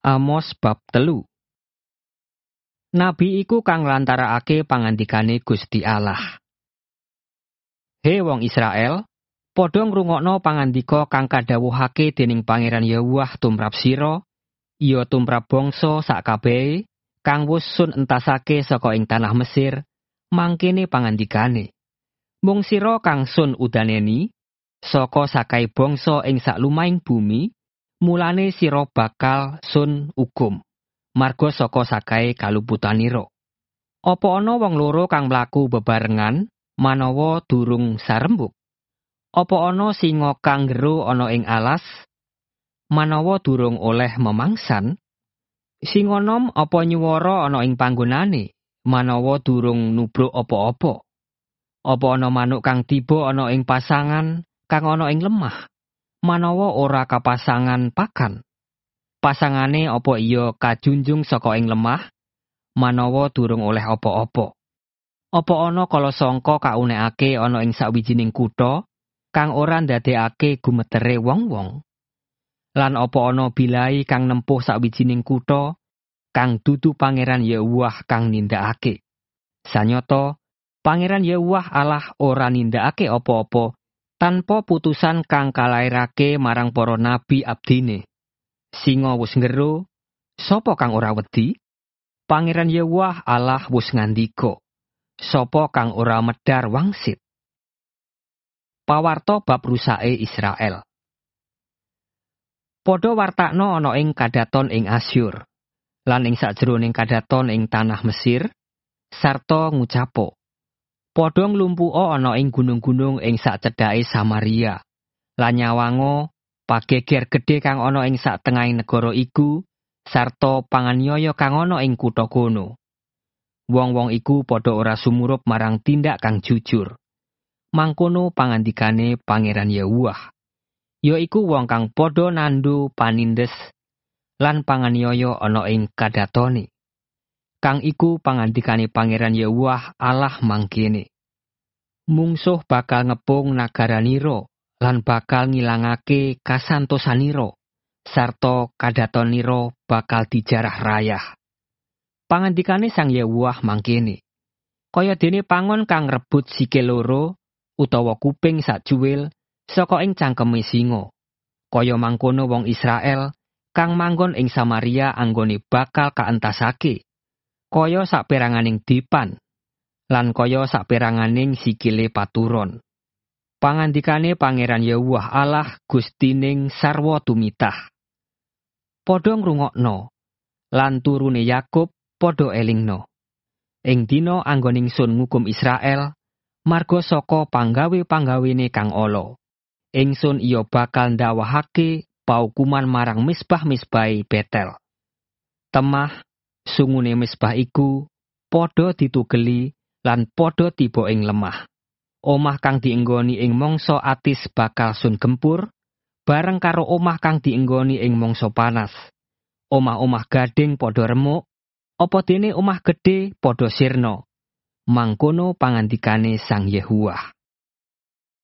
Amos bab 3. Nabi iku kang nglantarakake pangandikane Gusti Allah. He wong Israel, padha ngrungokno pangandika kang kadhawuhake dening Pangeran Yahweh tumrap sira, iya tumrap bangsa sakabèhe kang wus sun entasake saka ing tanah Mesir, mangkene pangandikane. Mung sira kang sun udaneni saka sakai bangsa ing saklumahing bumi, mulane sira bakal sun ukum, marga saka sakai kaluputanira. Apa ana wong loro kang mlaku bebarengan manawa durung sarembuk? Apa ana singa kang ngero ana ing alas manawa durung oleh memangsan? Singa nom apa nyuwara ana ing panggonane manawa durung nubruk apa-apa? Apa ana manuk kang tiba ana ing pasangan kang ana ing lemah manawa ora kapasangan pakan? Pasangane apa iya kajunjung saka ing lemah manawa durung oleh apa-apa? Apa ana kala sangka kaunekake ana ing sawijining kutha kang ora ndadekake gumetere wong-wong? Lan apa ana bilai kang nempuh sawijining kutha kang dudu Pangeran Yahweh kang nindakake? Sanyata Pangeran Yahweh Allah ora nindakake apa-apa tanpa putusan kang kalairake marang para nabi abdine. Singa wis ngero, sapa kang ora wedi? Pangeran Yahweh Allah wis ngandika, sapa kang ora medhar wangsit? Pawarta bab rusake Israel. Padha wartakna ana ing kadaton ing Asyur, lan ing sajroning kadaton ing tanah Mesir, sarta ngucapo. Padha nglumpuka ana ing gunung-gunung ing sacedhake Samaria, lan nyawango pageger gedhe kang ana ing satengahing negara iku, sarta panganiaya kang ana ing kutha kono. Wong-wong iku padha ora sumurup marang tindak kang jujur. Mangkono pangandikane Pangeran Yahweh, yaiku wong kang padha nandu panindes lan panganiaya ana ing kadatone. Kang iku pangandikane Pangeran Yahweh Allah mangkene. Mungsuh bakal ngepung nagaranira lan bakal ngilangake kasantosanira, sarta kadatonira bakal dijarah rayah. Pangandikane Sang Yahweh mangkene. Kaya dene pangon kang rebut sikil loro utawa kuping sajuwil saka ing cangkeme singa. Kaya mangkono wong Israel kang manggon ing Samaria anggone bakal kaentasake. Kaya saperanganing dipan, lan kaya saperanganing sikile paturon. Pangandikane Pangeran Yahweh Allah Gustining sarwa tumitah. Padha ngrungokno, lan turune Yakub padha elingno. Ing dina anggoning sun ngukum Israel, marga saka panggawe-panggawene kang ala. Ingsun iya bakal ndawahake paukuman marang misbah-misbahe Betel. Temah sungune misbah iku padha ditugeli lan padha tiba ing lemah. Omah kang dienggoni ing mangsa atis bakal sun gempur, bareng karo omah kang dienggoni ing mangsa panas. Omah-omah gading padha remuk, apa dene omah gedhe padha sirna. Mangkono pangandikane Sang Yahweh.